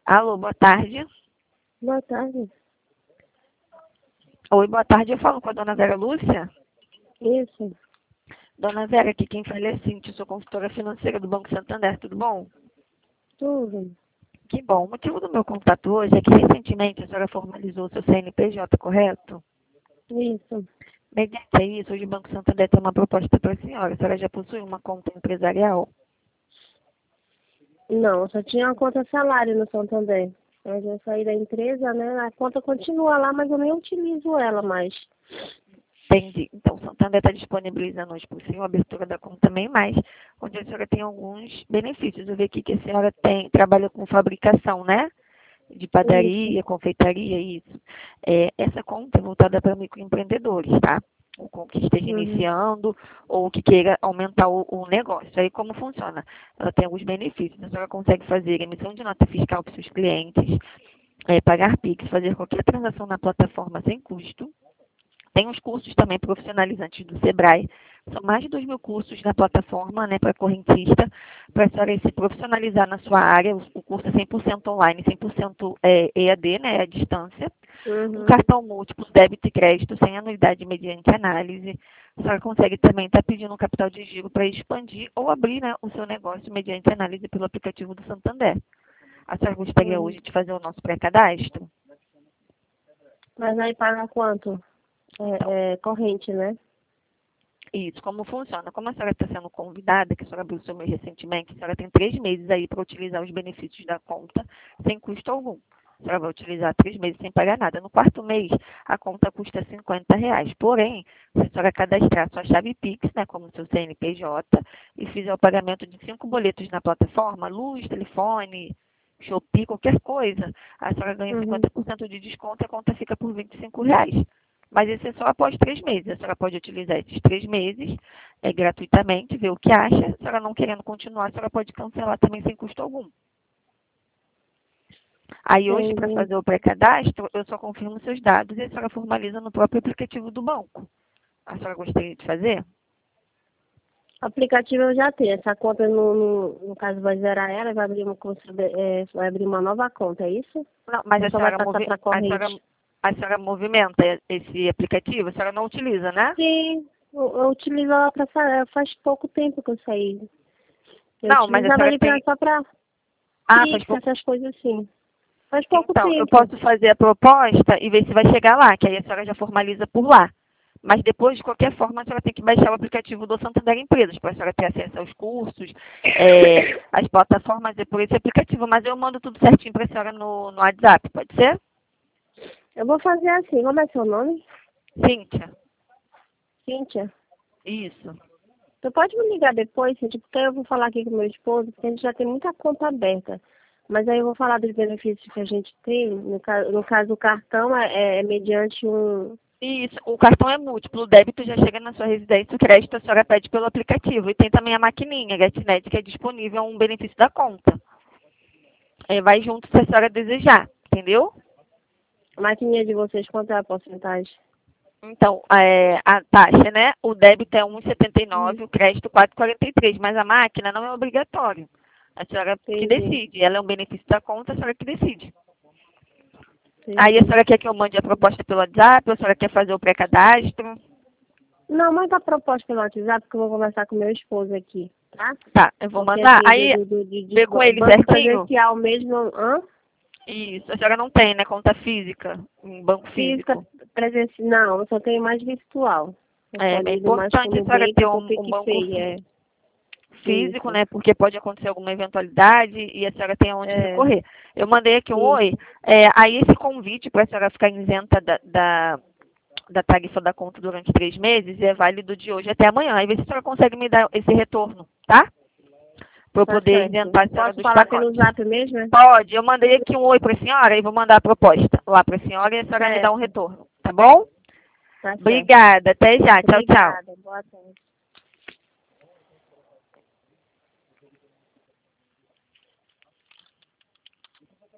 Alô, boa tarde. Boa tarde. Oi, boa tarde. Eu falo com a dona Vera Lúcia. Isso, Dona Vera, aqui quem fala é Cintia, sou consultora financeira do Banco Santander, tudo bom? tudo. Que bom. O motivo do meu contato hoje é que recentemente a senhora formalizou seu CNPJ, correto? Isso. Mediante isso, hoje o Banco Santander tem uma proposta para a senhora. A senhora já possui uma conta empresarial? Não, só tinha uma conta salário no Santander. Mas eu saí da empresa, né? A conta continua lá, mas eu nem utilizo ela mais. Entendi. Então, o Santander está disponibilizando hoje para o senhor a abertura da conta também, mas onde a senhora tem alguns benefícios. Eu vi aqui que a senhora trabalha com fabricação, né? De Isso. padaria, confeitaria, isso. Essa conta é voltada para microempreendedores, tá? Ou com que esteja Uhum. iniciando ou que queira aumentar o negócio. Aí como funciona? Ela tem alguns benefícios. A senhora consegue fazer emissão de nota fiscal para os seus clientes, pagar Pix, fazer qualquer transação na plataforma sem custo. Tem os cursos também profissionalizantes do Sebrae. São mais de 2.000 cursos na plataforma, né, para correntista, para a senhora se profissionalizar na sua área. O curso é 100% online, 100% EAD, né, à distância. Um Uhum. cartão múltiplo, débito e crédito, sem anuidade mediante análise. A senhora consegue também estar pedindo um capital de giro para expandir ou abrir, né, o seu negócio mediante análise pelo aplicativo do Santander. A senhora gostaria Uhum. hoje de fazer o nosso pré-cadastro? Mas aí paga quanto? Então, Corrente, né? isso, como funciona? Como a senhora está sendo convidada, que a senhora abriu o seu mês recentemente, a senhora tem 3 meses aí para utilizar os benefícios da conta sem custo algum. A senhora vai utilizar 3 meses sem pagar nada. No quarto mês, a conta custa R$ 50. Porém, se a senhora cadastrar sua chave Pix, né, como seu CNPJ, e fizer o pagamento de 5 boletos na plataforma, luz, telefone, Shopee, qualquer coisa, a senhora ganha Uhum. 50% de desconto e a conta fica por R$ 25. Mas esse é só após 3 meses. A senhora pode utilizar esses 3 meses gratuitamente, ver o que acha. Se a senhora não querendo continuar, a senhora pode cancelar também sem custo algum. Aí hoje, para Entendi. fazer o pré-cadastro, eu só confirmo seus dados e a senhora formaliza no próprio aplicativo do banco. A senhora gostaria de fazer? Aplicativo eu já tenho. Essa conta, no caso, vai zerar ela, vai abrir vai abrir uma nova conta, é isso? Não, mas Ou a só vai senhora, passar para corrente? a senhora movimenta esse aplicativo? A senhora não utiliza, né? Sim, eu utilizo ela faz pouco tempo que eu saí. Eu Não, mas a utilizava senhora ali tem... só para Ah, faz Pix, pouco. essas coisas assim. Faz pouco Então, eu tempo. posso fazer a proposta e ver se vai chegar lá, que aí a senhora já formaliza por lá. Mas depois, de qualquer forma, a senhora tem que baixar o aplicativo do Santander Empresas, para a senhora ter acesso aos cursos, às plataformas e por esse aplicativo. Mas eu mando tudo certinho para a senhora no WhatsApp, pode ser? Eu vou fazer assim. Como é seu nome? Cíntia, Cíntia. isso. Tu pode me ligar depois, Cíntia, porque eu vou falar aqui com meu esposo, porque a gente já tem muita conta aberta. Mas aí eu vou falar dos benefícios que a gente tem. No caso o cartão é mediante um... Isso, o cartão é múltiplo, o débito já chega na sua residência, o crédito a senhora pede pelo aplicativo. E tem também a maquininha, GetNet, que é disponível, é um benefício da conta. Vai junto se a senhora desejar, entendeu? A maquininha de vocês, quanto é a porcentagem? Então, a taxa, né? O débito é Hum, 1,79, o crédito 4,43, mas a máquina não é obrigatório. A senhora que entendi, decide. Ela é um benefício da conta, a senhora que decide. Aí a entendi. senhora quer que eu mande a proposta pelo WhatsApp, ou a senhora quer fazer o pré-cadastro? Não, manda a proposta pelo WhatsApp, porque eu vou conversar com meu esposo aqui, tá? Tá, eu vou Porque mandar. assim, Aí, vê com ele banco certinho? presencial mesmo, Isso, a senhora não tem, né? Conta física, um banco física físico. presencial, não, eu só tenho mais virtual. Eu só É lido mais com o importante a senhora Nubank ter e com o um banco PicPay, físico, isso. né? Porque pode acontecer alguma eventualidade e a senhora tem aonde É, recorrer. Eu mandei aqui um isso. oi. Aí esse convite para a senhora ficar isenta da tarifa da conta durante 3 meses é válido de hoje até amanhã. Aí vê se a senhora consegue me dar esse retorno, tá? Para eu Tá poder certo. isentar a senhora Posso dos falar pelo pacotes. Zap mesmo, né? Pode, eu mandei aqui um oi para a senhora e vou mandar a proposta lá para a senhora e a senhora me dá um Certo. retorno, tá bom? Tá certo. Obrigada, até já. Tchau, tchau. Obrigada. Boa tarde.